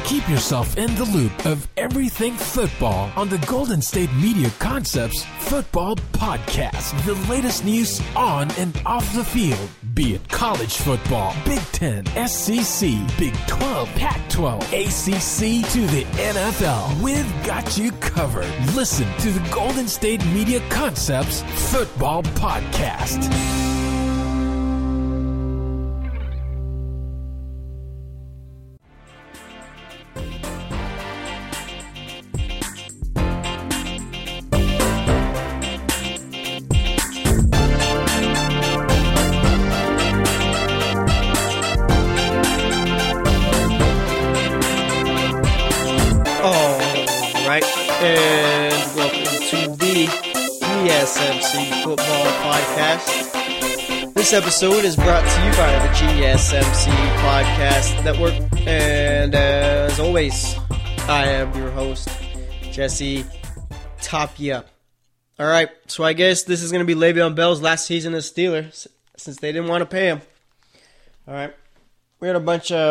Keep yourself in the loop of everything football on the Golden State Media Concepts Football Podcast. The latest news on and off the field, be it college football, Big Ten, SEC, Big 12, Pac-12, ACC to the NFL. We've got you covered. Listen to the Golden State Media Concepts Football Podcast. And welcome to the GSMC Football Podcast. This episode is brought to you by the GSMC Podcast Network. And as always, I am your host, Jesse Tapia. Alright, so I guess this is going to be Le'Veon Bell's last season as Steelers, since they didn't want to pay him. Alright, we had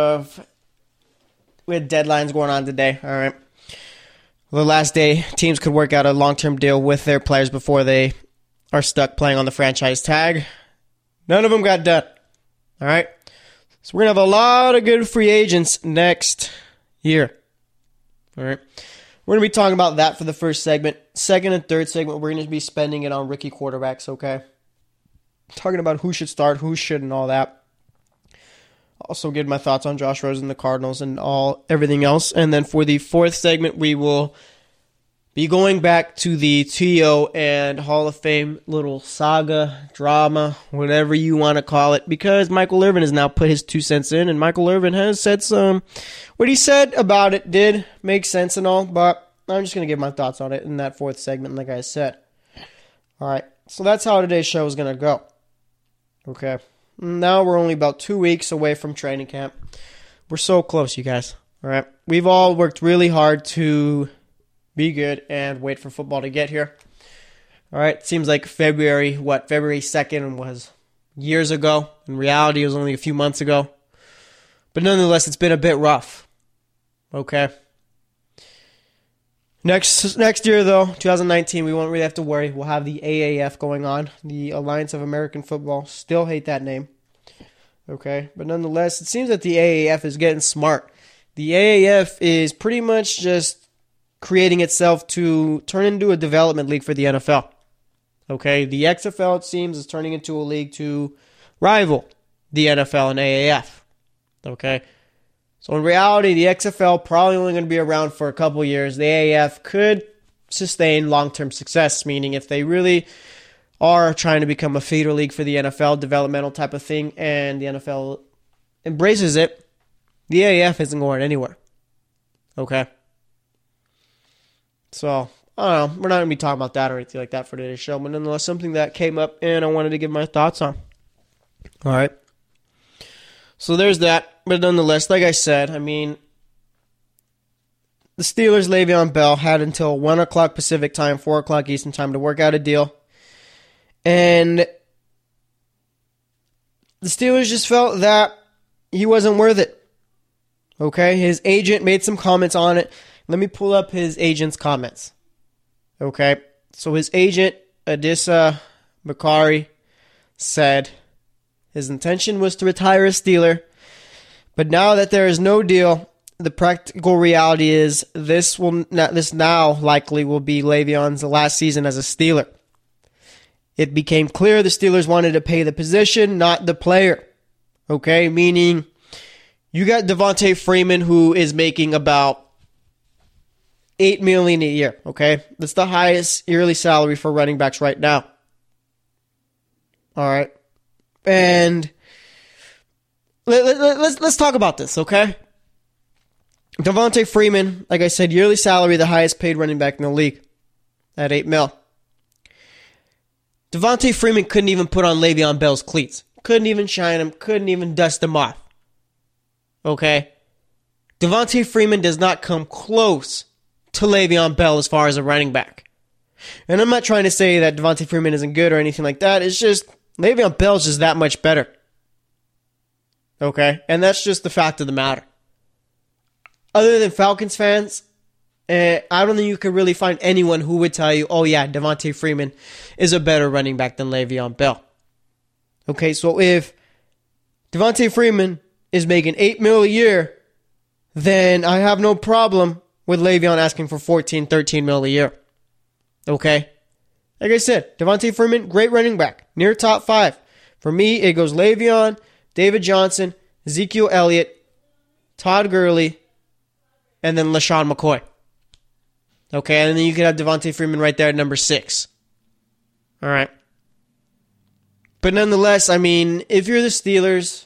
deadlines going on today, alright. The last day, teams could work out a long-term deal with their players before they are stuck playing on the franchise tag. None of them got done. All right? So we're going to have a lot of good free agents next year. All right? We're going to be talking about that for the first segment. Second and third segment, we're going to be spending it on rookie quarterbacks, okay? Talking about who should start, who shouldn't, all that. Also give my thoughts on Josh Rosen, the Cardinals, and everything else. And then for the fourth segment, we will be going back to the T.O. and Hall of Fame little saga, drama, whatever you want to call it, because Michael Irvin has now put his 2 cents in, and Michael Irvin has said what he said about it did make sense and all, but I'm just going to give my thoughts on it in that fourth segment, like I said. All right, so that's how today's show is going to go. Okay. Now we're only about 2 weeks away from training camp. We're so close, you guys. All right. We've all worked really hard to be good and wait for football to get here. All right. It seems like February 2nd was years ago. In reality, it was only a few months ago. But nonetheless, it's been a bit rough. Okay. Next year, though, 2019, we won't really have to worry. We'll have the AAF going on, the Alliance of American Football. Still hate that name. Okay, but nonetheless, it seems that the AAF is getting smart. The AAF is pretty much just creating itself to turn into a development league for the NFL. Okay, the XFL, it seems, is turning into a league to rival the NFL and AAF. Okay. So in reality, the XFL probably only going to be around for a couple years. The AAF could sustain long-term success, meaning if they really are trying to become a feeder league for the NFL, developmental type of thing, and the NFL embraces it, the AAF isn't going anywhere. Okay? So, I don't know. We're not going to be talking about that or anything like that for today's show, but nonetheless, something that came up and I wanted to give my thoughts on. All right? So there's that. But nonetheless, like I said, I mean, the Steelers' Le'Veon Bell had until 1 o'clock Pacific time, 4 o'clock Eastern time to work out a deal. And the Steelers just felt that he wasn't worth it. Okay? His agent made some comments on it. Let me pull up his agent's comments. Okay? So his agent, Adisa Bakari, said his intention was to retire a Steeler. But now that there is no deal, the practical reality is this now likely will be Le'Veon's last season as a Steeler. It became clear the Steelers wanted to pay the position, not the player. Okay, meaning you got Devontae Freeman, who is making about $8 million a year. Okay, that's the highest yearly salary for running backs right now. All right, and let's talk about this, okay? Devontae Freeman, like I said, yearly salary, the highest paid running back in the league at $8 million. Devontae Freeman couldn't even put on Le'Veon Bell's cleats. Couldn't even shine him. Couldn't even dust him off. Okay? Devontae Freeman does not come close to Le'Veon Bell as far as a running back. And I'm not trying to say that Devontae Freeman isn't good or anything like that. It's just Le'Veon Bell's just that much better. Okay? And that's just the fact of the matter. other than Falcons fans, I don't think you could really find anyone who would tell you, oh yeah, Devontae Freeman is a better running back than Le'Veon Bell. Okay, so if Devontae Freeman is making $8 million a year, then I have no problem with Le'Veon asking for $14, $13 million a year. Okay? Like I said, Devontae Freeman, great running back, near top 5. For me, it goes Le'Veon, David Johnson, Ezekiel Elliott, Todd Gurley, and then LaShawn McCoy. Okay, and then you could have Devontae Freeman right there at number 6. All right. But nonetheless, I mean, if you're the Steelers,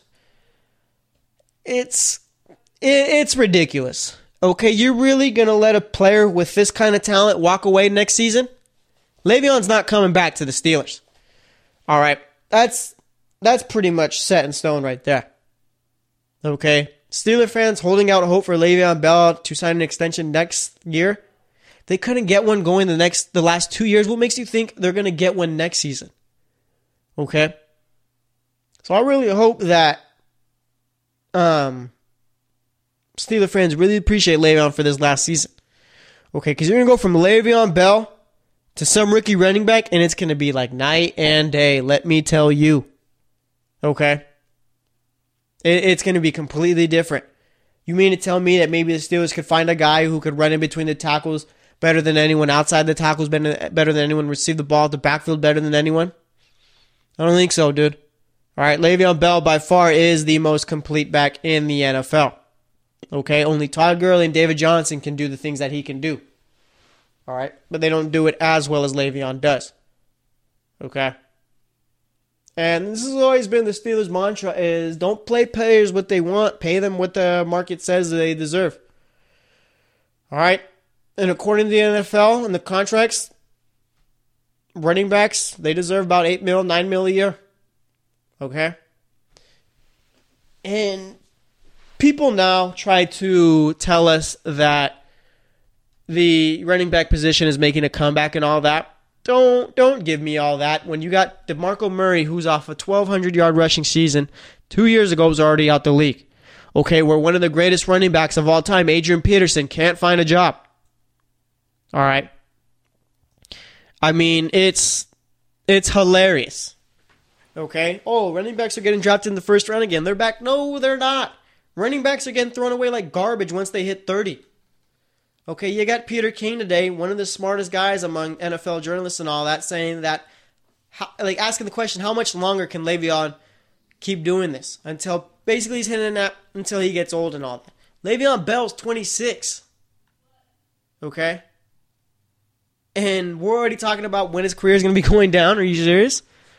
it's ridiculous. Okay, you're really going to let a player with this kind of talent walk away next season? Le'Veon's not coming back to the Steelers. All right, that's pretty much set in stone right there. Okay, Steeler fans holding out hope for Le'Veon Bell to sign an extension next year. They couldn't get one going the last 2 years. What makes you think they're going to get one next season? Okay? So I really hope that Steeler fans really appreciate Le'Veon for this last season. Okay, because you're going to go from Le'Veon Bell to some rookie running back, and it's going to be like night and day, let me tell you. Okay? It's going to be completely different. You mean to tell me that maybe the Steelers could find a guy who could run in between the tackles better than anyone, outside the tackles better than anyone, receive the ball at the backfield better than anyone? I don't think so, dude. All right, Le'Veon Bell by far is the most complete back in the NFL. Okay, only Todd Gurley and David Johnson can do the things that he can do. All right, but they don't do it as well as Le'Veon does. Okay? And this has always been the Steelers' mantra is don't play players what they want, pay them what the market says they deserve. All right? And according to the NFL and the contracts, running backs, they deserve about $8 million, $9 million a year. Okay? And people now try to tell us that the running back position is making a comeback and all that. Don't give me all that. When you got DeMarco Murray, who's off a 1,200-yard rushing season, 2 years ago was already out the league. Okay, where one of the greatest running backs of all time, Adrian Peterson, can't find a job. All right. I mean, it's hilarious. Okay? Oh, running backs are getting drafted in the first round again. They're back. No, they're not. Running backs are getting thrown away like garbage once they hit 30. Okay, you got Peter King today, one of the smartest guys among NFL journalists and all that, saying that, asking the question, how much longer can Le'Veon keep doing this? Until, basically he's hitting that until he gets old and all that. Le'Veon Bell's 26. Okay? And we're already talking about when his career is going to be going down. Are you serious?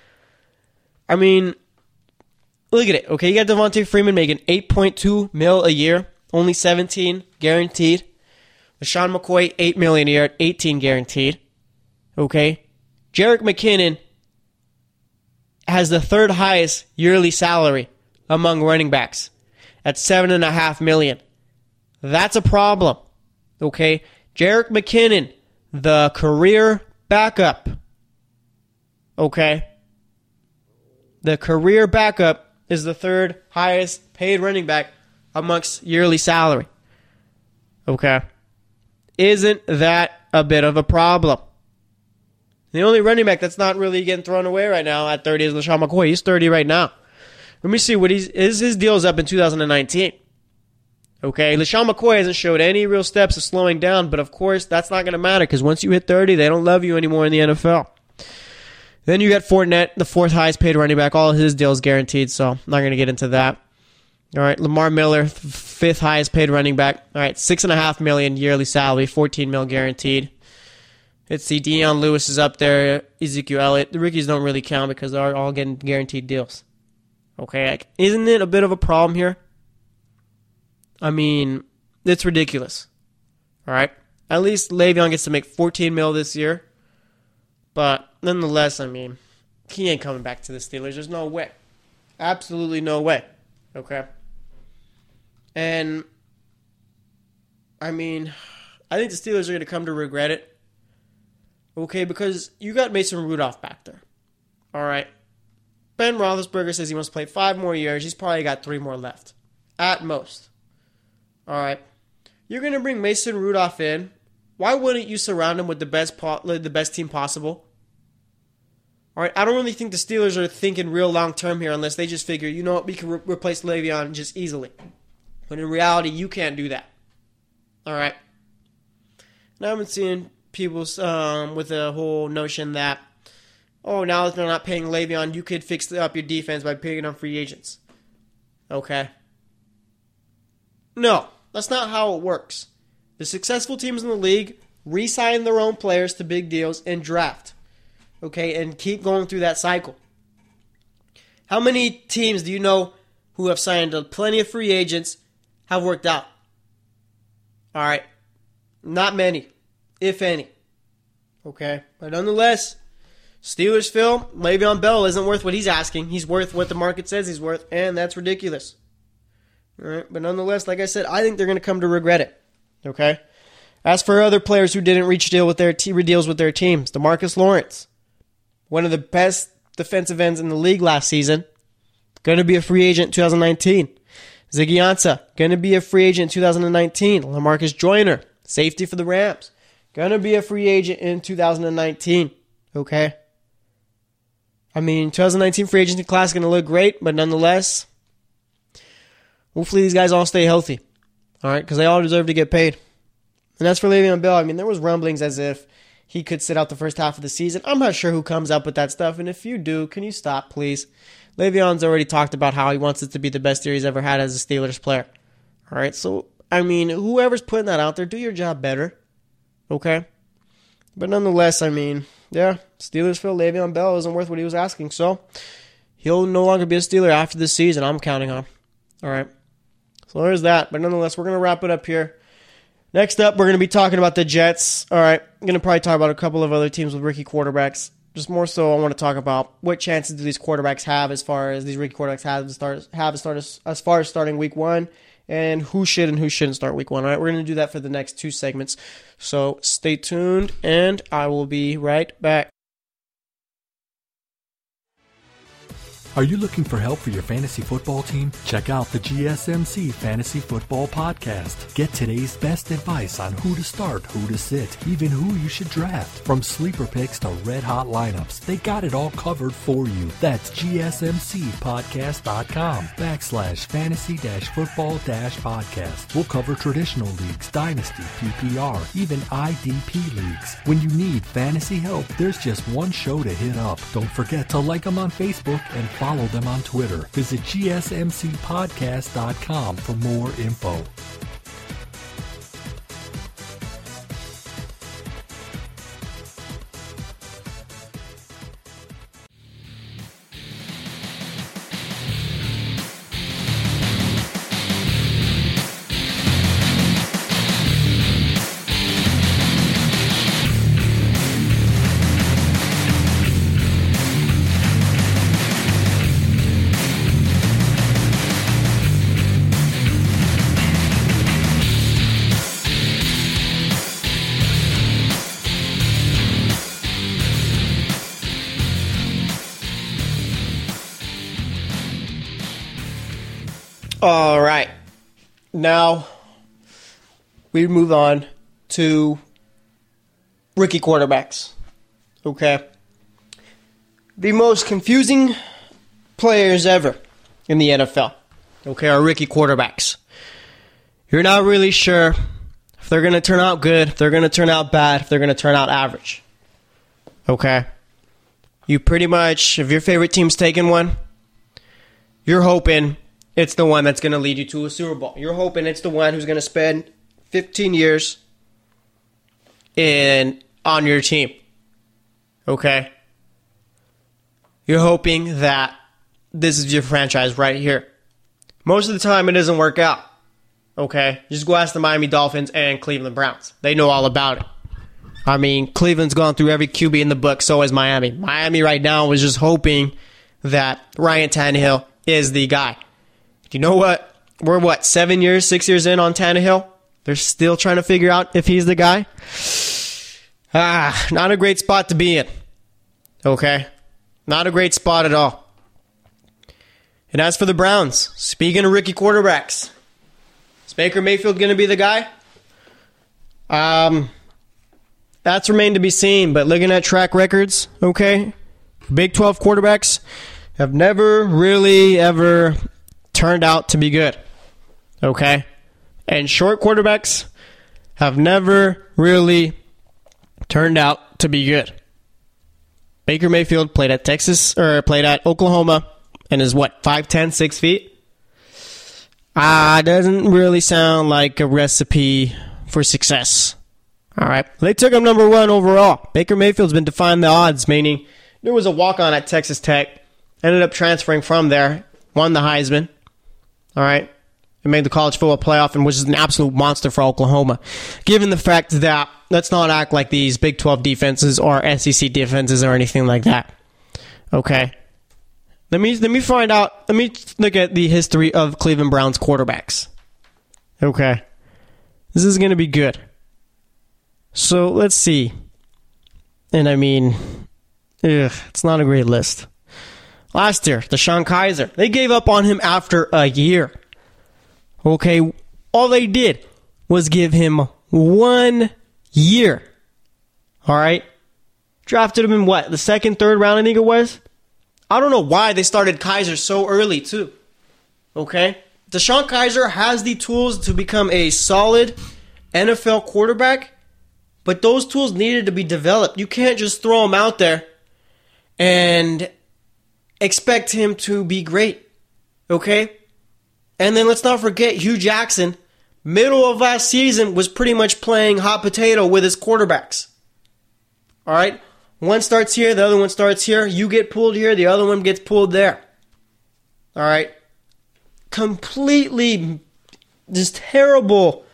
I mean, look at it. Okay, you got Devontae Freeman making $8.2 million a year, only $17 guaranteed. LaShawn McCoy, $8 million a year, $18 guaranteed. Okay, Jerick McKinnon has the third highest yearly salary among running backs at $7.5 million. That's a problem. Okay, Jerick McKinnon, the career backup. Okay. The career backup is the third highest paid running back amongst yearly salary. Okay. Isn't that a bit of a problem? The only running back that's not really getting thrown away right now at 30 is LaShawn McCoy. He's 30 right now. Let me see what his deal's up in 2019. Okay, LaShawn McCoy hasn't showed any real steps of slowing down, but of course, that's not going to matter because once you hit 30, they don't love you anymore in the NFL. Then you got Fournette, the fourth highest paid running back. All of his deals guaranteed, so I'm not going to get into that. All right, Lamar Miller, fifth highest paid running back. All right, $6.5 million yearly salary, $14 million guaranteed. Let's see, Deion Lewis is up there, Ezekiel Elliott. The rookies don't really count because they're all getting guaranteed deals. Okay, isn't it a bit of a problem here? I mean, it's ridiculous. All right, at least Le'Veon gets to make $14 million this year. But nonetheless, I mean, he ain't coming back to the Steelers. There's no way. Absolutely no way. Okay? And, I mean, I think the Steelers are going to come to regret it. Okay, because you got Mason Rudolph back there. All right? Ben Roethlisberger says he wants to play 5 more years. He's probably got 3 more left. At most. All right? You're going to bring Mason Rudolph in. Why wouldn't you surround him with the best team possible? All right, I don't really think the Steelers are thinking real long-term here unless they just figure, you know what, we can replace Le'Veon just easily. But in reality, you can't do that. All right. Now I've been seeing people with the whole notion that, oh, now that they're not paying Le'Veon, you could fix up your defense by paying on free agents. Okay. No, that's not how it works. The successful teams in the league re-sign their own players to big deals and draft. Okay, and keep going through that cycle. How many teams do you know who have signed plenty of free agents have worked out? All right, not many, if any. Okay, but nonetheless, Steelers feel Le'Veon Bell isn't worth what he's asking. He's worth what the market says he's worth, and that's ridiculous. All right, but nonetheless, like I said, I think they're going to come to regret it. Okay. As for other players who didn't reach deals with their teams, DeMarcus Lawrence, one of the best defensive ends in the league last season, going to be a free agent in 2019. Ziggy Ansah, going to be a free agent in 2019. LaMarcus Joyner, safety for the Rams, going to be a free agent in 2019. Okay. I mean, 2019 free agency class is going to look great, but nonetheless, hopefully these guys all stay healthy. All right, because they all deserve to get paid. And as for Le'Veon Bell, I mean, there was rumblings as if he could sit out the first half of the season. I'm not sure who comes up with that stuff, and if you do, can you stop, please? Le'Veon's already talked about how he wants it to be the best year he's ever had as a Steelers player. All right, so, I mean, whoever's putting that out there, do your job better. Okay? But nonetheless, I mean, yeah, Steelers feel Le'Veon Bell isn't worth what he was asking, so he'll no longer be a Steeler after this season, I'm counting on. All right. So there's that. But nonetheless, we're going to wrap it up here. Next up, we're going to be talking about the Jets. All right. I'm going to probably talk about a couple of other teams with rookie quarterbacks. Just more so, I want to talk about what chances do these quarterbacks have as far as these rookie quarterbacks as far as starting week one, and who should and who shouldn't start week one. All right. We're going to do that for the next two segments. So stay tuned, and I will be right back. Are you looking for help for your fantasy football team? Check out the GSMC Fantasy Football Podcast. Get today's best advice on who to start, who to sit, even who you should draft. From sleeper picks to red-hot lineups, they got it all covered for you. That's gsmcpodcast.com/fantasy-football-podcast. We'll cover traditional leagues, dynasty, PPR, even IDP leagues. When you need fantasy help, there's just one show to hit up. Don't forget to like them on Facebook and follow them on Twitter. Visit gsmcpodcast.com for more info. All right. Now, we move on to rookie quarterbacks. Okay. The most confusing players ever in the NFL, okay, are rookie quarterbacks. You're not really sure if they're going to turn out good, if they're going to turn out bad, if they're going to turn out average. Okay. You pretty much, if your favorite team's taking one, you're hoping it's the one that's going to lead you to a Super Bowl. You're hoping it's the one who's going to spend 15 years on your team. Okay? You're hoping that this is your franchise right here. Most of the time, it doesn't work out. Okay? Just go ask the Miami Dolphins and Cleveland Browns. They know all about it. I mean, Cleveland's gone through every QB in the book, so is Miami. Miami right now is just hoping that Ryan Tannehill is the guy. You know what? We're 6 years in on Tannehill? They're still trying to figure out if he's the guy. Not a great spot to be in. Okay? Not a great spot at all. And as for the Browns, speaking of rookie quarterbacks, is Baker Mayfield going to be the guy? That's remained to be seen, but looking at track records, okay, Big 12 quarterbacks have never really ever turned out to be good, okay? And short quarterbacks have never really turned out to be good. Baker Mayfield played at Oklahoma and is 5'10", 6 feet? Doesn't really sound like a recipe for success. All right. They took him number 1 overall. Baker Mayfield's been defying the odds, meaning there was a walk-on at Texas Tech, ended up transferring from there, won the Heisman. All right. And made the college football playoff, and was an absolute monster for Oklahoma. Given the fact that, let's not act like these Big 12 defenses or SEC defenses or anything like that. Okay. Let me find out. Let me look at the history of Cleveland Browns quarterbacks. Okay. This is going to be good. So, let's see. And I mean, it's not a great list. Last year, DeShone Kizer. They gave up on him after a year. Okay, all they did was give him 1 year. All right? Drafted him in the second, third round, I think it was? I don't know why they started Kizer so early, too. Okay? DeShone Kizer has the tools to become a solid NFL quarterback, but those tools needed to be developed. You can't just throw him out there and expect him to be great. Okay? And then let's not forget Hugh Jackson, middle of last season, was pretty much playing hot potato with his quarterbacks. All right? One starts here, the other one starts here. You get pulled here, the other one gets pulled there. All right? Completely just terrible.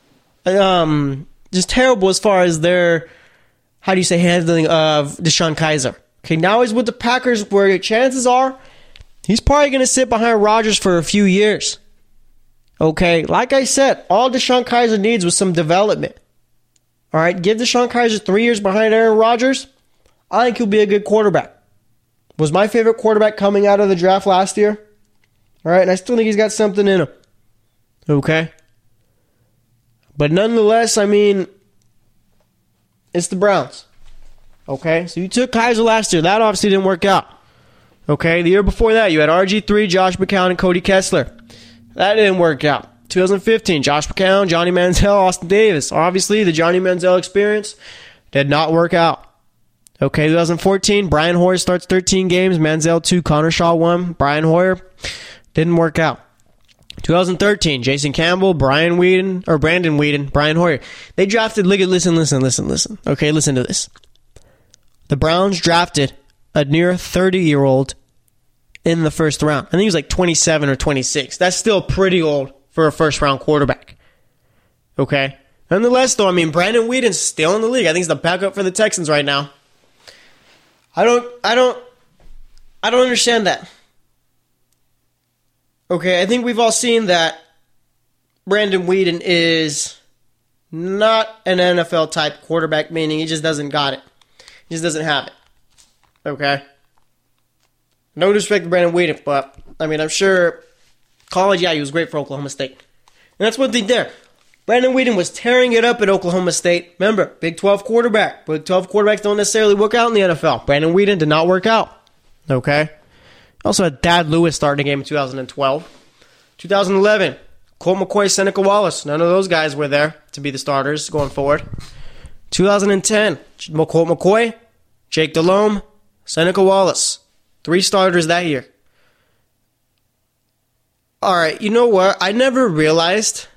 Just terrible as far as their, handling of DeShone Kizer. Okay, now he's with the Packers, where chances are he's probably going to sit behind Rodgers for a few years. Okay, like I said, all DeShone Kizer needs was some development. All right, give DeShone Kizer 3 years behind Aaron Rodgers. I think he'll be a good quarterback. Was my favorite quarterback coming out of the draft last year. All right, and I still think he's got something in him. Okay. But nonetheless, I mean, it's the Browns. Okay, so you took Kizer last year. That obviously didn't work out. Okay, the year before that, you had RG3, Josh McCown, and Cody Kessler. That didn't work out. 2015, Josh McCown, Johnny Manziel, Austin Davis. Obviously, the Johnny Manziel experience did not work out. Okay, 2014, Brian Hoyer starts 13 games, Manziel 2, Connor Shaw 1. Brian Hoyer didn't work out. 2013, Jason Campbell, Brandon Weeden, Brian Hoyer. They drafted, listen. Okay, listen to this. The Browns drafted a near 30-year-old in the first round. I think he was 27 or 26. That's still pretty old for a first-round quarterback. Okay? Nonetheless, though, I mean, Brandon Weeden's still in the league. I think he's the backup for the Texans right now. I don't understand that. Okay, I think we've all seen that Brandon Weeden is not an NFL-type quarterback, meaning he just doesn't got it. He just doesn't have it. Okay? No disrespect to Brandon Weeden, but, I mean, I'm sure college, he was great for Oklahoma State. And that's one thing there. Brandon Weeden was tearing it up at Oklahoma State. Remember, Big 12 quarterback. Big 12 quarterbacks don't necessarily work out in the NFL. Brandon Weeden did not work out. Okay? Also had Dad Lewis starting a game in 2012. 2011, Colt McCoy, Seneca Wallace. None of those guys were there to be the starters going forward. 2010, Colt McCoy, Jake Delhomme, Seneca Wallace. 3 starters that year. All right, you know what? I never realized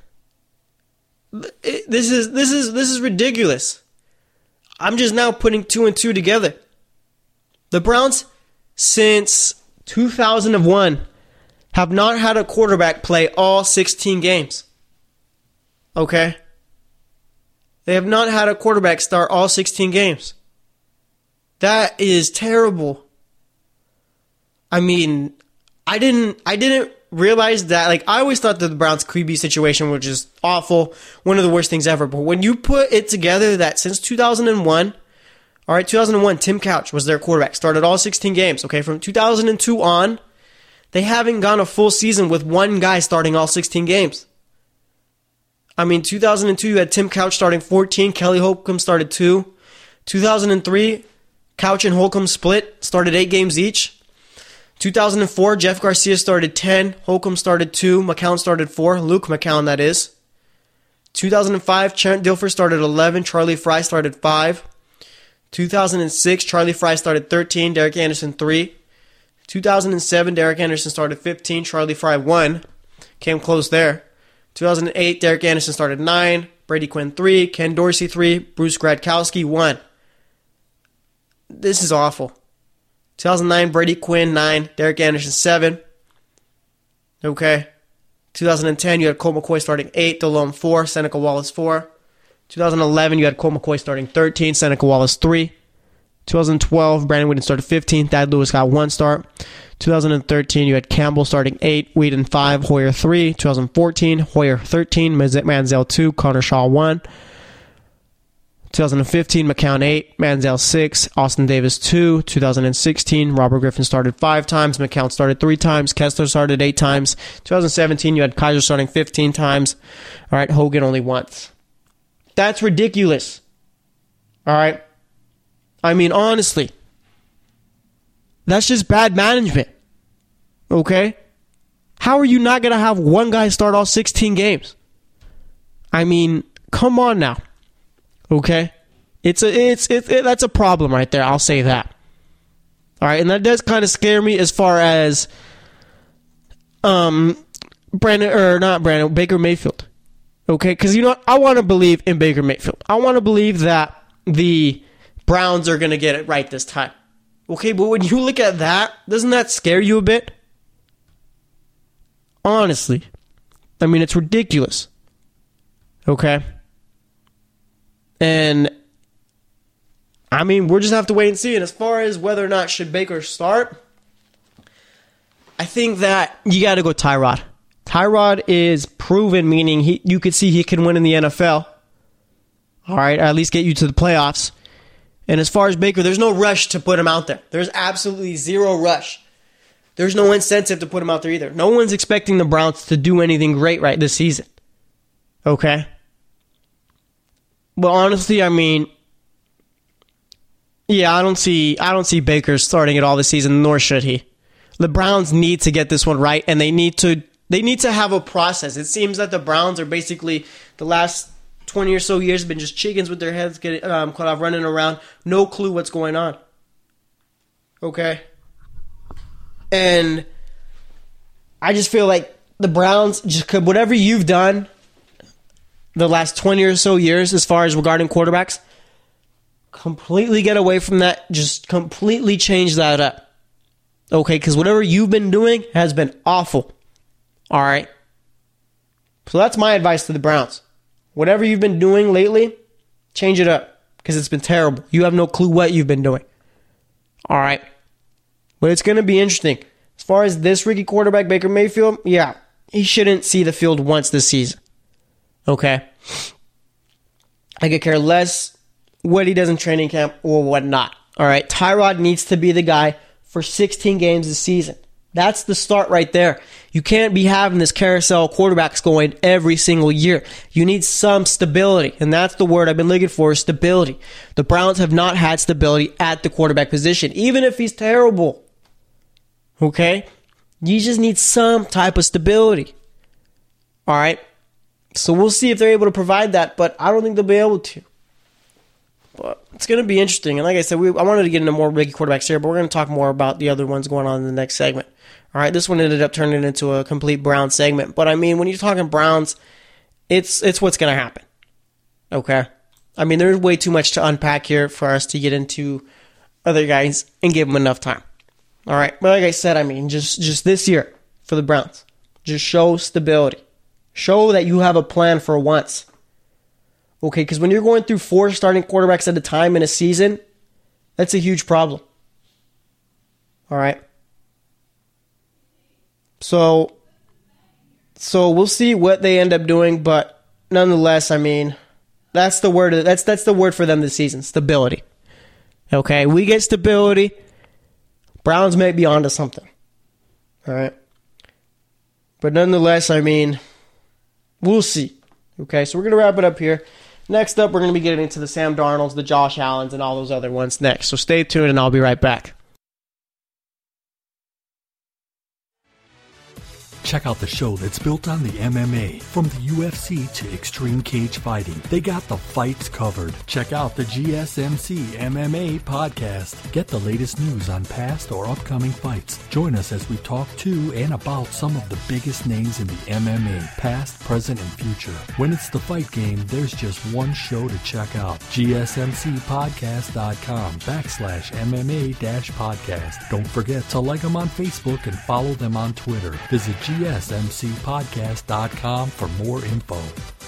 this is ridiculous. I'm just now putting 2 and 2 together. The Browns, since 2001, have not had a quarterback play all 16 games. Okay? They have not had a quarterback start all 16 games. That is terrible. I mean, I didn't realize that. I always thought that the Browns' QB situation was just awful, one of the worst things ever. But when you put it together that since 2001, all right, 2001, Tim Couch was their quarterback, started all 16 games. Okay, from 2002 on, they haven't gone a full season with one guy starting all 16 games. I mean, 2002, you had Tim Couch starting 14. Kelly Holcomb started 2. 2003, Couch and Holcomb split, started 8 games each. 2004, Jeff Garcia started 10. Holcomb started 2. McCown started 4. Luke McCown, that is. 2005, Trent Dilfer started 11. Charlie Fry started 5. 2006, Charlie Fry started 13. Derek Anderson 3. 2007, Derek Anderson started 15. Charlie Fry 1. Came close there. 2008, Derek Anderson started 9. Brady Quinn 3. Ken Dorsey 3. Bruce Gradkowski 1. This is awful. 2009, Brady Quinn 9. Derek Anderson 7. Okay. 2010, you had Colt McCoy starting 8. Delhomme 4. Seneca Wallace 4. 2011, you had Colt McCoy starting 13. Seneca Wallace 3. 2012, Brandon Whedon started 15. Thad Lewis got 1 start. 2013, you had Campbell starting 8. Whedon 5. Hoyer 3. 2014, Hoyer 13. Manziel 2. Connor Shaw 1. 2015, McCown 8, Manziel 6, Austin Davis 2. 2016, Robert Griffin started 5 times, McCown started 3 times, Kessler started 8 times. 2017, you had Kaiser starting 15 times. All right, Hogan only once. That's ridiculous. All right. I mean, honestly, that's just bad management. Okay? How are you not going to have one guy start all 16 games? I mean, come on now. Okay? That's a problem right there. I'll say that. All right, and that does kind of scare me as far as Baker Mayfield. Okay? Cuz you know what? I want to believe in Baker Mayfield. I want to believe that the Browns are going to get it right this time. Okay, but when you look at that, doesn't that scare you a bit? Honestly. I mean, it's ridiculous. Okay? And, I mean, we'll just have to wait and see. And as far as whether or not should Baker start, I think that you got to go Tyrod. Tyrod is proven, meaning you could see he can win in the NFL. All right, or at least get you to the playoffs. And as far as Baker, there's no rush to put him out there. There's absolutely zero rush. There's no incentive to put him out there either. No one's expecting the Browns to do anything great right this season. Okay? But honestly, I mean, yeah, I don't see Baker starting it all this season, nor should he. The Browns need to get this one right, and they need to have a process. It seems that the Browns are basically the last 20 or so years have been just chickens with their heads getting cut off, running around, no clue what's going on. Okay? And I just feel like the Browns, just whatever you've done the last 20 or so years as far as regarding quarterbacks, completely get away from that. Just completely change that up. Okay? Because whatever you've been doing has been awful. All right? So that's my advice to the Browns. Whatever you've been doing lately, change it up. Because it's been terrible. You have no clue what you've been doing. All right? But it's going to be interesting. As far as this rookie quarterback, Baker Mayfield, yeah, he shouldn't see the field once this season. Okay? I could care less what he does in training camp or whatnot. All right? Tyrod needs to be the guy for 16 games this season. That's the start right there. You can't be having this carousel of quarterbacks going every single year. You need some stability, and that's the word I've been looking for, stability. The Browns have not had stability at the quarterback position, even if he's terrible. Okay? You just need some type of stability. All right? So we'll see if they're able to provide that, but I don't think they'll be able to. But it's going to be interesting. And like I said, I wanted to get into more rookie quarterbacks here, but we're going to talk more about the other ones going on in the next segment. All right, this one ended up turning into a complete Browns segment. But, I mean, when you're talking Browns, it's what's going to happen. Okay? I mean, there's way too much to unpack here for us to get into other guys and give them enough time. All right? But like I said, I mean, just this year for the Browns, just show stability. Show that you have a plan for once. Okay, because when you're going through 4 starting quarterbacks at a time in a season, that's a huge problem. All right? So we'll see what they end up doing, but nonetheless, I mean, that's the word. That's the word for them this season: stability. Okay, we get stability. Browns may be onto something. All right, but nonetheless, I mean, we'll see. Okay, so we're going to wrap it up here. Next up, we're going to be getting into the Sam Darnolds, the Josh Allens, and all those other ones next. So stay tuned, and I'll be right back. Check out the show that's built on the MMA. From the UFC to extreme cage fighting, they got the fights covered. Check out the GSMC MMA podcast. Get the latest news on past or upcoming fights. Join us as we talk to and about some of the biggest names in the MMA, past, present, and future. When it's the fight game, there's just one show to check out. GSMCpodcast.com/MMA-podcast. Don't forget to like them on Facebook and follow them on Twitter. Visit GSMCpodcast.com for more info.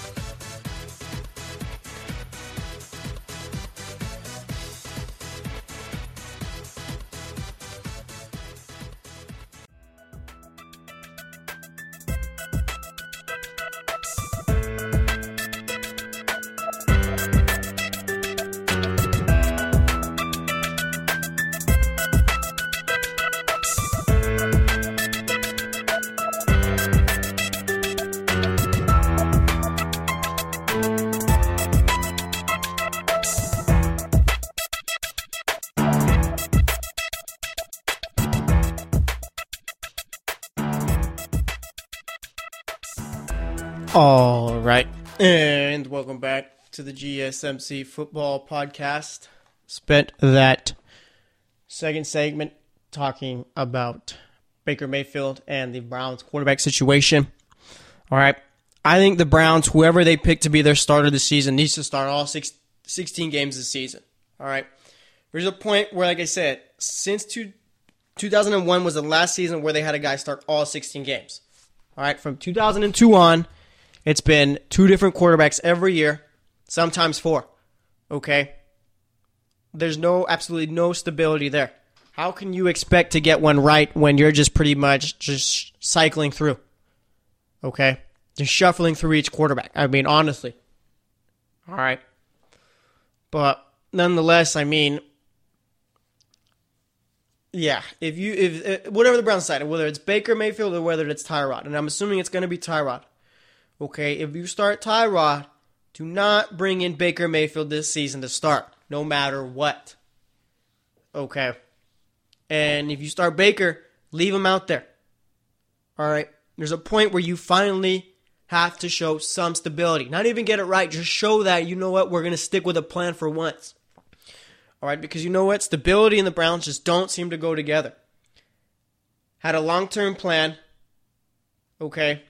All right, and welcome back to the GSMC Football Podcast. Spent that second segment talking about Baker Mayfield and the Browns quarterback situation. All right, I think the Browns, whoever they pick to be their starter this season, needs to start all 16 games this season. All right, there's a point where, like I said, since 2001 was the last season where they had a guy start all 16 games. All right, from 2002 on, it's been 2 different quarterbacks every year, sometimes 4. Okay? There's absolutely no stability there. How can you expect to get one right when you're just pretty much just cycling through? Okay? Just shuffling through each quarterback. I mean, honestly. All right? But nonetheless, I mean, yeah, if whatever the Browns decide, whether it's Baker Mayfield or whether it's Tyrod, and I'm assuming it's going to be Tyrod. Okay, if you start Tyrod, do not bring in Baker Mayfield this season to start, no matter what. Okay. And if you start Baker, leave him out there. All right. There's a point where you finally have to show some stability. Not even get it right, just show that, you know what, we're going to stick with a plan for once. All right, because you know what, stability and the Browns just don't seem to go together. Had a long-term plan, okay,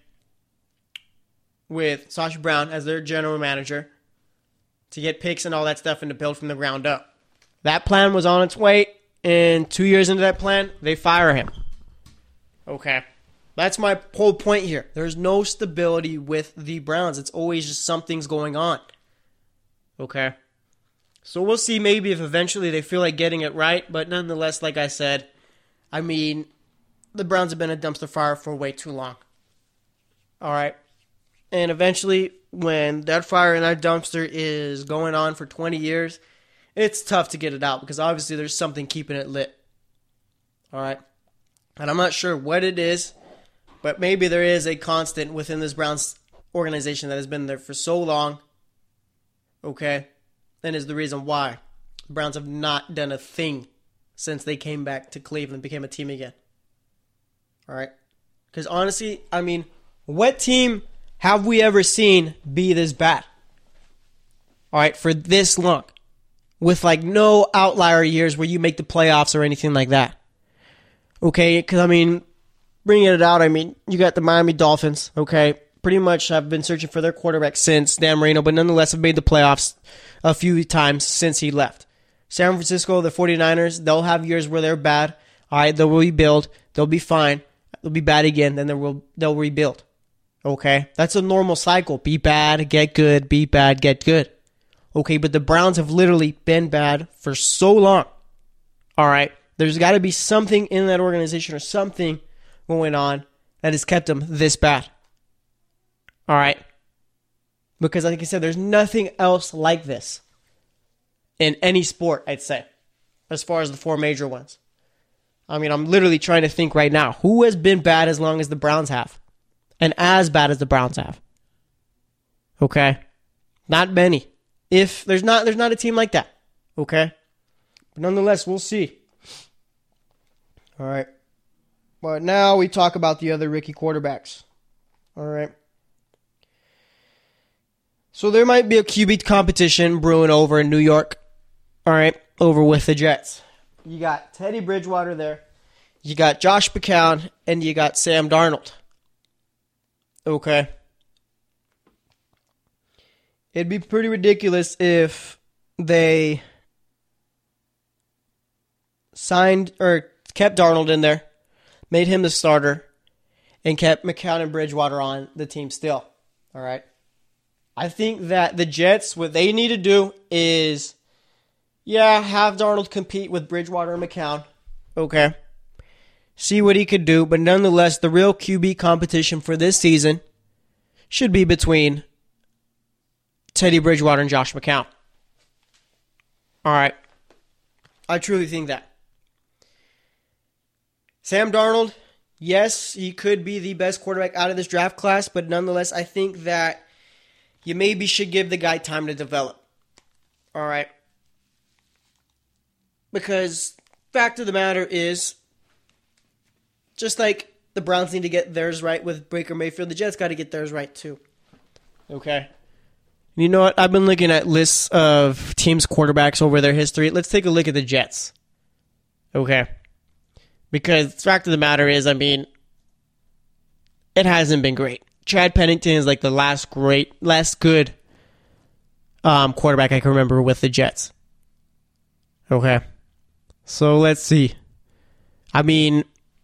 with Sacha Brown as their general manager to get picks and all that stuff and to build from the ground up. That plan was on its way, and 2 years into that plan, they fire him. Okay. That's my whole point here. There's no stability with the Browns. It's always just something's going on. Okay. So we'll see maybe if eventually they feel like getting it right, but nonetheless, like I said, I mean, the Browns have been a dumpster fire for way too long. All right. And eventually, when that fire in that dumpster is going on for 20 years, it's tough to get it out because obviously there's something keeping it lit. All right? And I'm not sure what it is, but maybe there is a constant within this Browns organization that has been there for so long, okay, and is the reason why the Browns have not done a thing since they came back to Cleveland and became a team again. All right? Because honestly, I mean, what team have we ever seen be this bad? All right, for this long. With like no outlier years where you make the playoffs or anything like that. Okay, because I mean, bringing it out, I mean, you got the Miami Dolphins, okay? Pretty much have been searching for their quarterback since Dan Marino, but nonetheless have made the playoffs a few times since he left. San Francisco, the 49ers, they'll have years where they're bad. All right, they'll rebuild. They'll be fine. They'll be bad again, then they'll rebuild. Okay? That's a normal cycle. Be bad, get good, be bad, get good. Okay, but the Browns have literally been bad for so long. All right? There's got to be something in that organization or something going on that has kept them this bad. All right? Because like I said, there's nothing else like this in any sport, I'd say, as far as the 4 major ones. I mean, I'm literally trying to think right now, who has been bad as long as the Browns have? And as bad as the Browns have? Okay? Not many. If there's not a team like that. Okay? But nonetheless, we'll see. All right. But now we talk about the other rookie quarterbacks. All right. So there might be a QB competition brewing over in New York. All right. Over with the Jets. You got Teddy Bridgewater there. You got Josh McCown. And you got Sam Darnold. Okay. It'd be pretty ridiculous if they signed or kept Darnold in there, made him the starter, and kept McCown and Bridgewater on the team still. All right. I think that the Jets, what they need to do is, have Darnold compete with Bridgewater and McCown. Okay. See what he could do. But nonetheless, the real QB competition for this season should be between Teddy Bridgewater and Josh McCown. All right. I truly think that. Sam Darnold, yes, he could be the best quarterback out of this draft class, but nonetheless, I think that you maybe should give the guy time to develop. All right. Because fact of the matter is, just like the Browns need to get theirs right with Baker Mayfield, the Jets got to get theirs right too. Okay. You know what? I've been looking at lists of teams' quarterbacks over their history. Let's take a look at the Jets. Okay. Because the fact of the matter is, I mean, it hasn't been great. Chad Pennington is like the last good quarterback I can remember with the Jets. Okay. So let's see. I mean,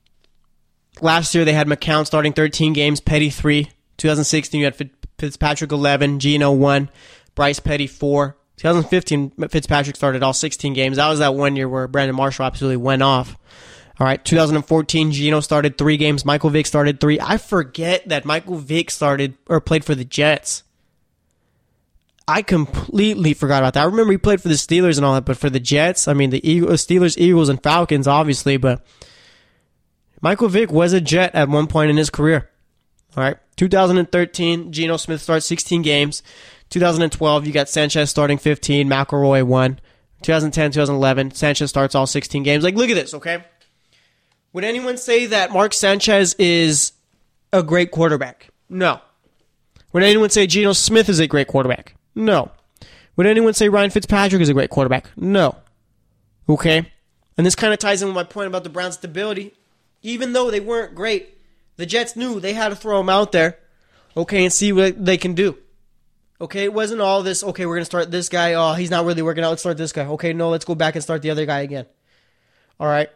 last year they had McCown starting 13 games, Petty 3. 2016 you had Fitzpatrick 11, Geno 1, Bryce Petty 4. 2015 Fitzpatrick started all 16 games. That was that one year where Brandon Marshall absolutely went off. All right, 2014 Geno started 3 games, Michael Vick started 3. I forget that Michael Vick played for the Jets. I completely forgot about that. I remember he played for the Steelers and all that, but for the Jets, I mean the Steelers, Eagles, and Falcons, obviously, but Michael Vick was a Jet at one point in his career. All right, 2013, Geno Smith starts 16 games. 2012, you got Sanchez starting 15, McElroy 1. 2010, 2011, Sanchez starts all 16 games. Like, look at this, okay? Would anyone say that Mark Sanchez is a great quarterback? No. Would anyone say Geno Smith is a great quarterback? No. Would anyone say Ryan Fitzpatrick is a great quarterback? No. Okay? And this kind of ties in with my point about the Browns' stability. Even though they weren't great, the Jets knew they had to throw them out there, okay, and see what they can do. Okay, it wasn't all this, okay, we're going to start this guy. Oh, he's not really working out. Let's start this guy. Okay, no, let's go back and start the other guy again. All right.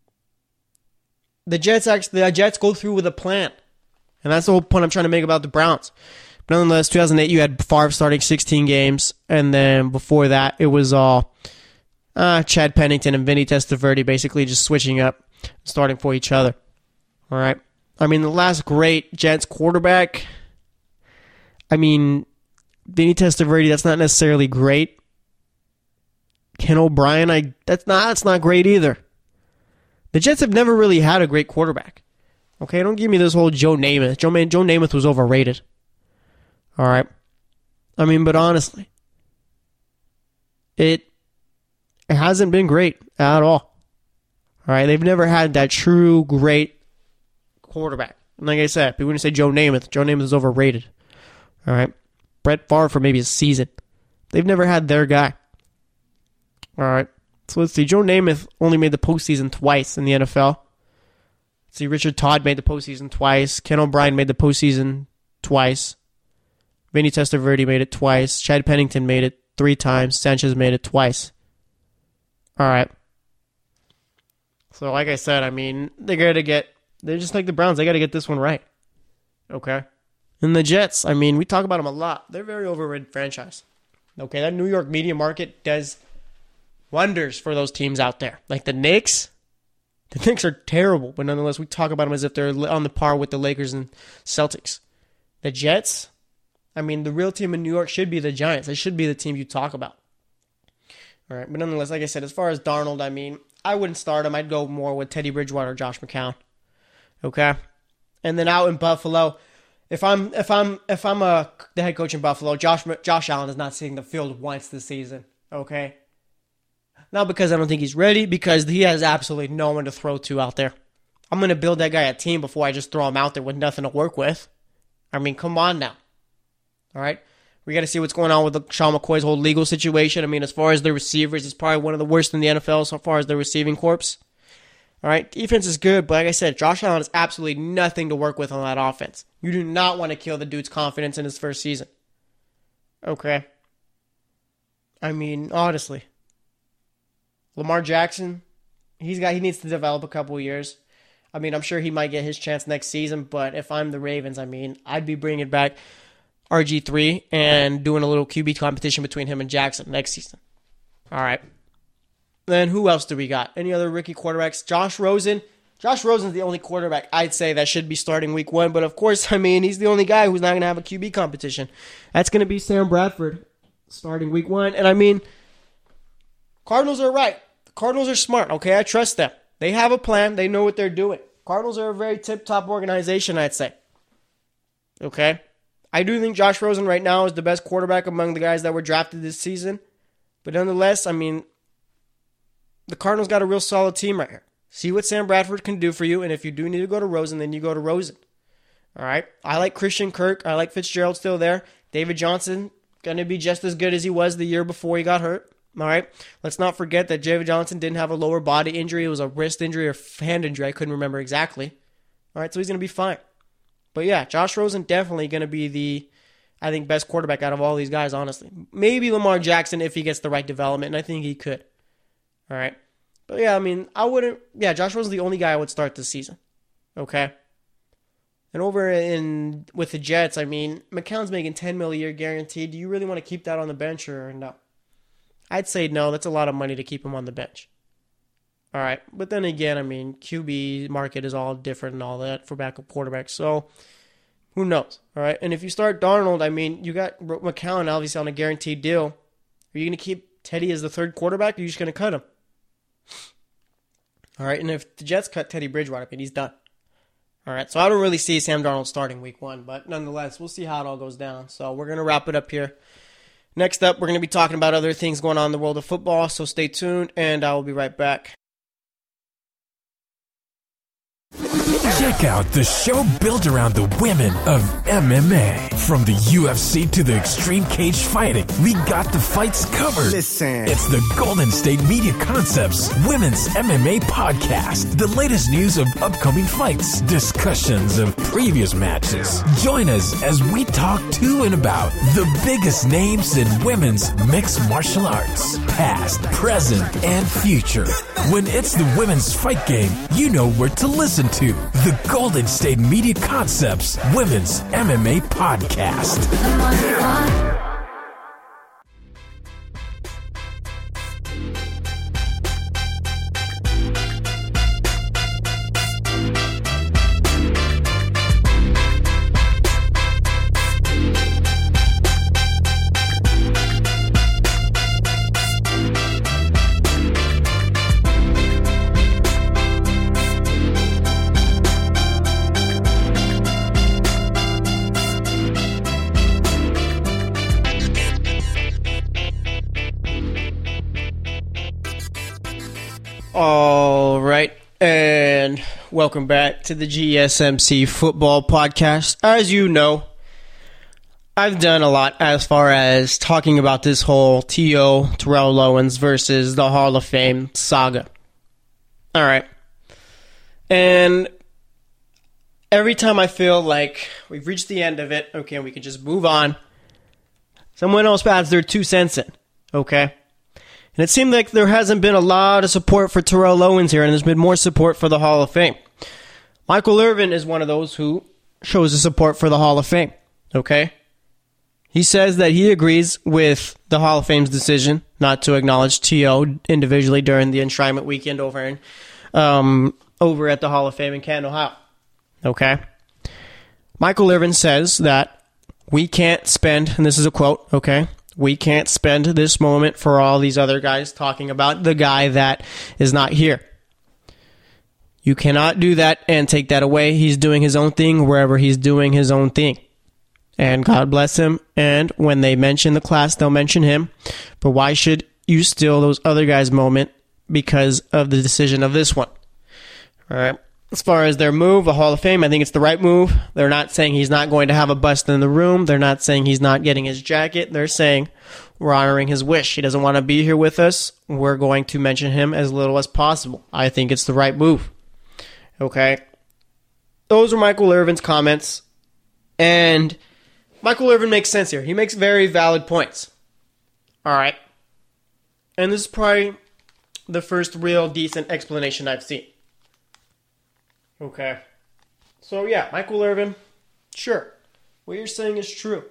The Jets go through with a plan. And that's the whole point I'm trying to make about the Browns. But nonetheless, 2008, you had Favre starting 16 games. And then before that, it was all Chad Pennington and Vinny Testaverde basically just switching up, starting for each other. All right. I mean, the last great Jets quarterback, I mean, Vinny Testaverde, that's not necessarily great. Ken O'Brien, that's not great either. The Jets have never really had a great quarterback. Okay, don't give me this whole Joe Namath. Joe Namath was overrated. All right. I mean, but honestly, it hasn't been great at all. All right, they've never had that true great quarterback. And like I said, people would say Joe Namath. Joe Namath is overrated. All right. Brett Favre for maybe a season. They've never had their guy. All right. So let's see. Joe Namath only made the postseason twice in the NFL. Let's see. Richard Todd made the postseason twice. Ken O'Brien made the postseason twice. Vinny Testaverde made it twice. Chad Pennington made it 3 times. Sanchez made it twice. All right. So like I said, I mean, they're just like the Browns. They got to get this one right. Okay. And the Jets, I mean, we talk about them a lot. They're a very overrated franchise. Okay, that New York media market does wonders for those teams out there. Like the Knicks. The Knicks are terrible, but nonetheless, we talk about them as if they're on the par with the Lakers and Celtics. The Jets, I mean, the real team in New York should be the Giants. They should be the team you talk about. All right, but nonetheless, like I said, as far as Darnold, I mean, I wouldn't start him. I'd go more with Teddy Bridgewater or Josh McCown. Okay? And then out in Buffalo, If I'm the head coach in Buffalo, Josh Allen is not seeing the field once this season. Okay, not because I don't think he's ready, because he has absolutely no one to throw to out there. I'm gonna build that guy a team before I just throw him out there with nothing to work with. I mean, come on now. All right, we got to see what's going on with Sean McCoy's whole legal situation. I mean, as far as the receivers, it's probably one of the worst in the NFL so far as the receiving corps. All right, defense is good, but like I said, Josh Allen has absolutely nothing to work with on that offense. You do not want to kill the dude's confidence in his first season. Okay. I mean, honestly. Lamar Jackson, he needs to develop a couple of years. I mean, I'm sure he might get his chance next season, but if I'm the Ravens, I mean, I'd be bringing back RG3 and doing a little QB competition between him and Jackson next season. All right. Then who else do we got? Any other rookie quarterbacks? Josh Rosen. Josh Rosen's the only quarterback I'd say that should be starting week 1. But of course, I mean, he's the only guy who's not going to have a QB competition. That's going to be Sam Bradford starting week 1. And I mean, Cardinals are right. The Cardinals are smart, okay? I trust them. They have a plan. They know what they're doing. Cardinals are a very tip-top organization, I'd say. Okay? I do think Josh Rosen right now is the best quarterback among the guys that were drafted this season. But nonetheless, I mean, the Cardinals got a real solid team right here. See what Sam Bradford can do for you, and if you do need to go to Rosen, then you go to Rosen. All right? I like Christian Kirk. I like Fitzgerald still there. David Johnson, going to be just as good as he was the year before he got hurt. All right? Let's not forget that David Johnson didn't have a lower body injury. It was a wrist injury or hand injury. I couldn't remember exactly. All right? So he's going to be fine. But yeah, Josh Rosen definitely going to be the, I think, best quarterback out of all these guys, honestly. Maybe Lamar Jackson if he gets the right development, and I think he could. All right. But yeah, I mean, Josh Rosen's the only guy I would start this season. Okay. And over with the Jets, I mean, McCown's making $10 million a year guaranteed. Do you really want to keep that on the bench or no? I'd say no. That's a lot of money to keep him on the bench. All right. But then again, I mean, QB market is all different and all that for backup quarterbacks. So who knows? All right. And if you start Darnold, I mean, you got McCown obviously on a guaranteed deal. Are you going to keep Teddy as the third quarterback or are you just going to cut him? All right, and if the Jets cut Teddy Bridgewater, I mean, he's done. All right, so I don't really see Sam Darnold starting week 1, but nonetheless, we'll see how it all goes down. So we're going to wrap it up here. Next up, we're going to be talking about other things going on in the world of football, so stay tuned, and I will be right back. Check out the show built around the women of MMA. From the UFC to the extreme cage fighting, we got the fights covered. Listen. It's the Golden State Media Concepts Women's MMA Podcast. The latest news of upcoming fights, discussions of previous matches. Join us as we talk to and about the biggest names in women's mixed martial arts. Past, present, and future. When it's the women's fight game, you know where to listen to. The Golden State Media Concepts Women's MMA Podcast. All right, and welcome back to the GSMC Football Podcast. As you know, I've done a lot as far as talking about this whole T.O. Terrell Owens versus the Hall of Fame saga. All right, and every time I feel like we've reached the end of it, okay, we can just move on, someone else adds their 2 cents in, okay? And it seemed like there hasn't been a lot of support for Terrell Owens here, and there's been more support for the Hall of Fame. Michael Irvin is one of those who shows the support for the Hall of Fame, okay? He says that he agrees with the Hall of Fame's decision not to acknowledge T.O. individually during the enshrinement weekend over at the Hall of Fame in Canton, Ohio, okay? Michael Irvin says that we can't spend, and this is a quote, okay? We can't spend this moment for all these other guys talking about the guy that is not here. You cannot do that and take that away. He's doing his own thing wherever he's doing his own thing. And God bless him. And when they mention the class, they'll mention him. But why should you steal those other guys' moment because of the decision of this one? All right. As far as their move, the Hall of Fame, I think it's the right move. They're not saying he's not going to have a bust in the room. They're not saying he's not getting his jacket. They're saying we're honoring his wish. He doesn't want to be here with us. We're going to mention him as little as possible. I think it's the right move. Okay? Those are Michael Irvin's comments. And Michael Irvin makes sense here. He makes very valid points. All right? And this is probably the first real decent explanation I've seen. Okay. So, yeah, Michael Irvin, sure. What you're saying is true.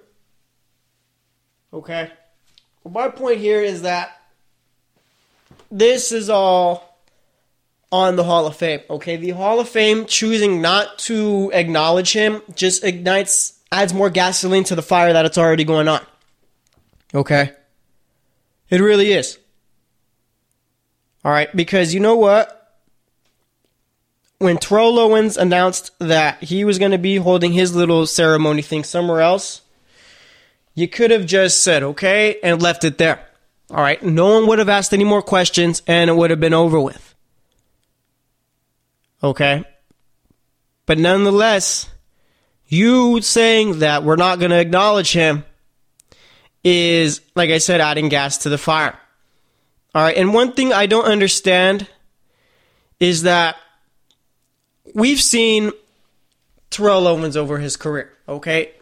Okay. Well, my point here is that this is all on the Hall of Fame. Okay. The Hall of Fame choosing not to acknowledge him just adds more gasoline to the fire that it's already going on. Okay. It really is. All right. Because you know what? When Terrell Owens announced that he was going to be holding his little ceremony thing somewhere else, you could have just said, okay, and left it there. All right, no one would have asked any more questions, and it would have been over with. Okay? But nonetheless, you saying that we're not going to acknowledge him is, like I said, adding gas to the fire. All right, and one thing I don't understand is that we've seen Terrell Owens over his career, okay?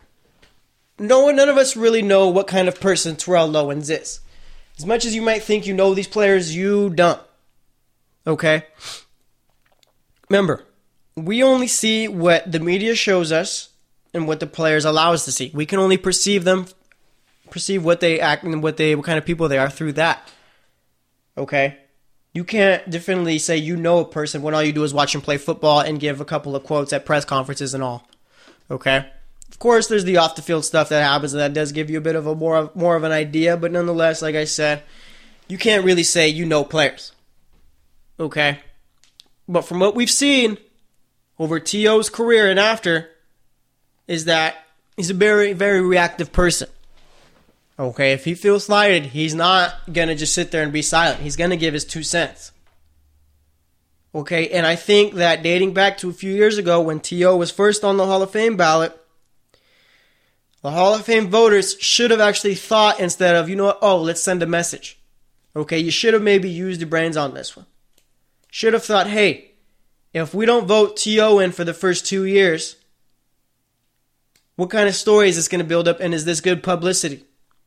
None of us really know what kind of person Terrell Owens is. As much as you might think you know these players, you don't. Okay? Remember, we only see what the media shows us and what the players allow us to see. We can only perceive what they act and what kind of people they are through that. Okay? You can't definitely say you know a person when all you do is watch him play football and give a couple of quotes at press conferences and all. Okay? Of course, there's the off-the-field stuff that happens, and that does give you a bit of a more of an idea, but nonetheless, like I said, you can't really say you know players. Okay? But from what we've seen over T.O.'s career and after, is that he's a very, very reactive person. Okay, if he feels slighted, he's not going to just sit there and be silent. He's going to give his 2 cents. Okay, and I think that dating back to a few years ago when T.O. was first on the Hall of Fame ballot, the Hall of Fame voters should have actually thought instead of, you know what, oh, let's send a message. Okay, you should have maybe used your brains on this one. Should have thought, hey, if we don't vote T.O. in for the first 2 years, what kind of story is this going to build up, and is this good publicity?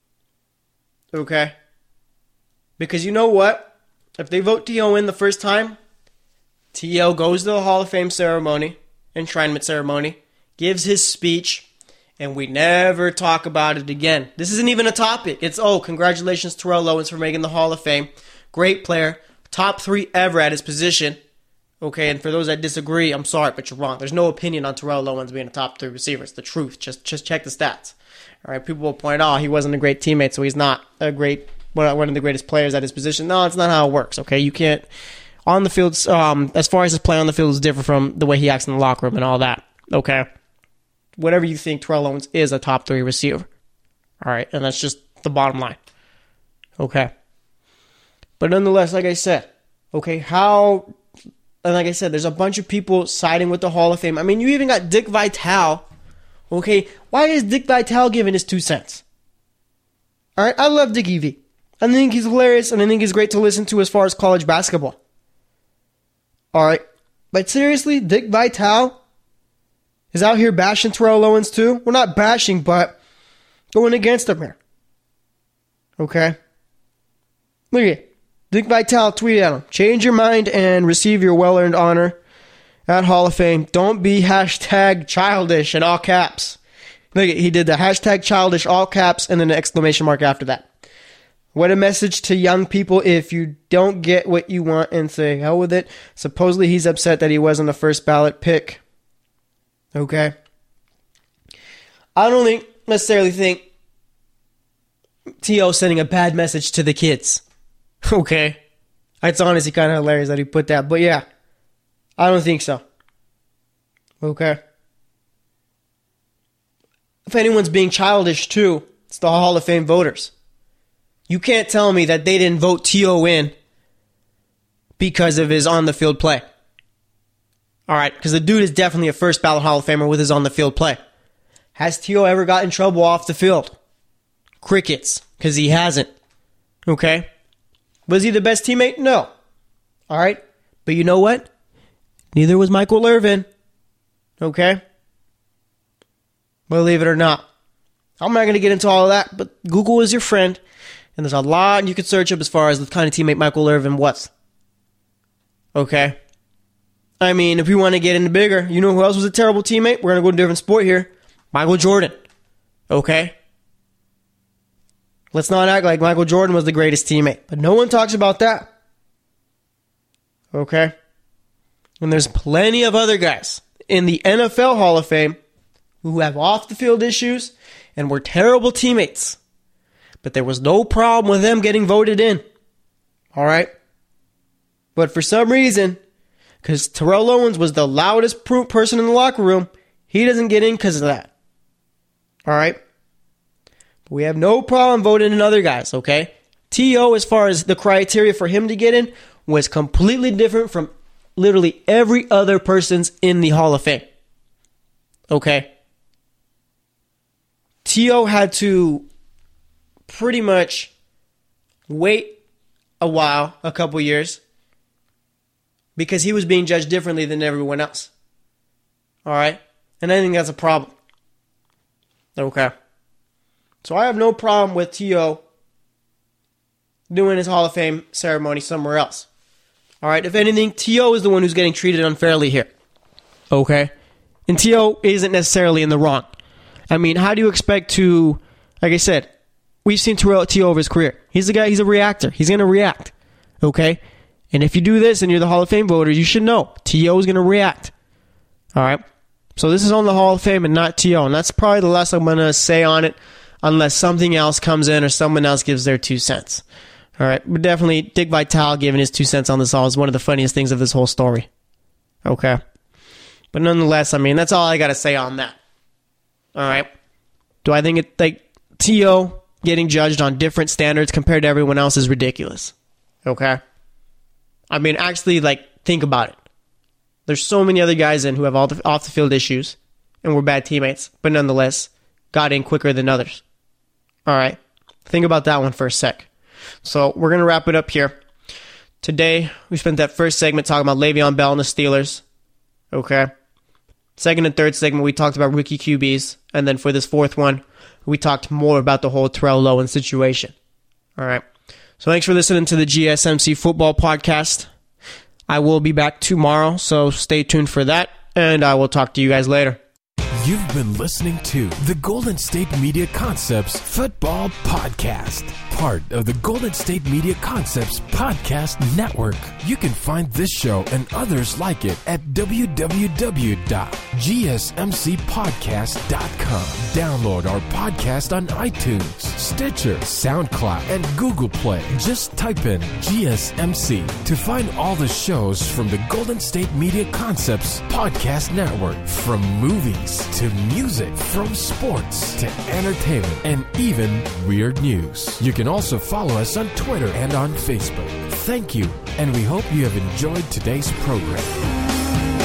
Okay? Because you know what? If they vote T.O. in the first time, T.O. goes to the Hall of Fame ceremony, enshrinement ceremony, gives his speech, and we never talk about it again. This isn't even a topic. It's, oh, congratulations Terrell Owens for making the Hall of Fame. Great player. Top 3 ever at his position. Okay, and for those that disagree, I'm sorry, but you're wrong. There's no opinion on Terrell Owens being a top 3 receiver. It's the truth. Just check the stats. All right, people will point out, he wasn't a great teammate, so he's not one of the greatest players at his position. No, it's not how it works, okay? You can't, on the field, as far as his play on the field is different from the way he acts in the locker room and all that, okay? Whatever you think, Terrell Owens is a top 3 receiver. All right, and that's just the bottom line. Okay. But nonetheless, like I said, okay, and like I said, there's a bunch of people siding with the Hall of Fame. I mean, you even got Dick Vitale. Okay, why is Dick Vitale giving his 2 cents? All right, I love Dickie V. I think he's hilarious, and I think he's great to listen to as far as college basketball. All right, but seriously, Dick Vitale is out here bashing Terrell Owens too? We're not bashing, but going against him here. Okay? Look at it. Dick Vitale tweeted at him, change your mind and receive your well-earned honor at Hall of Fame. Don't be #childish in all caps. Look at, he did the #childish all caps and then an exclamation mark after that. What a message to young people if you don't get what you want and say, hell with it. Supposedly he's upset that he wasn't a first ballot pick. Okay? I don't necessarily think T.O. sending a bad message to the kids. Okay? It's honestly kind of hilarious that he put that. But yeah, I don't think so. Okay. If anyone's being childish too, it's the Hall of Fame voters. You can't tell me that they didn't vote T.O. in because of his on-the-field play. All right, because the dude is definitely a first ballot Hall of Famer with his on-the-field play. Has T.O. ever got in trouble off the field? Crickets, because he hasn't. Okay? Was he the best teammate? No. All right? But you know what? Neither was Michael Irvin. Okay? Believe it or not. I'm not going to get into all of that, but Google is your friend, and there's a lot you could search up as far as the kind of teammate Michael Irvin was. Okay? I mean, if we want to get into bigger, you know who else was a terrible teammate? We're going to go to a different sport here. Michael Jordan. Okay? Let's not act like Michael Jordan was the greatest teammate, but no one talks about that. Okay? And there's plenty of other guys in the NFL Hall of Fame who have off-the-field issues and were terrible teammates. But there was no problem with them getting voted in. All right? But for some reason, because Terrell Owens was the loudest person in the locker room, he doesn't get in because of that. All right? But we have no problem voting in other guys, okay? T.O., as far as the criteria for him to get in, was completely different from literally every other person's in the Hall of Fame. Okay? T.O. had to pretty much wait a couple years, because he was being judged differently than everyone else. All right? And I think that's a problem. Okay. So I have no problem with T.O. doing his Hall of Fame ceremony somewhere else. All right? If anything, T.O. is the one who's getting treated unfairly here. Okay? And T.O. isn't necessarily in the wrong. I mean, how do you expect to, like I said, we've seen T.O. over his career. He's a guy, he's a reactor. He's going to react. Okay? And if you do this and you're the Hall of Fame voter, you should know T.O. is going to react. All right? So this is on the Hall of Fame and not T.O. And that's probably the last I'm going to say on it, unless something else comes in or someone else gives their 2 cents. All right? But definitely Dick Vitale giving his 2 cents on this all is one of the funniest things of this whole story. Okay? But nonetheless, I mean, that's all I got to say on that. All right? Do I think T.O. getting judged on different standards compared to everyone else is ridiculous? Okay? I mean, actually, think about it. There's so many other guys in who have all the off-the-field issues and were bad teammates, but nonetheless got in quicker than others. All right? Think about that one for a sec. So we're going to wrap it up here. Today, we spent that first segment talking about Le'Veon Bell and the Steelers. Okay? Second and third segment, we talked about rookie QBs. And then for this fourth one, we talked more about the whole Terrell Owens situation. All right? So thanks for listening to the GSMC Football Podcast. I will be back tomorrow, so stay tuned for that, and I will talk to you guys later. You've been listening to the Golden State Media Concepts Football Podcast, part of the Golden State Media Concepts Podcast Network. You can find this show and others like it at www.gsmcpodcast.com. Download our podcast on iTunes, Stitcher, SoundCloud, and Google Play. Just type in GSMC to find all the shows from the Golden State Media Concepts Podcast Network, from movies to music, from sports to entertainment, and even weird news. You can also follow us on Twitter and on Facebook. Thank you, and we hope you have enjoyed today's program.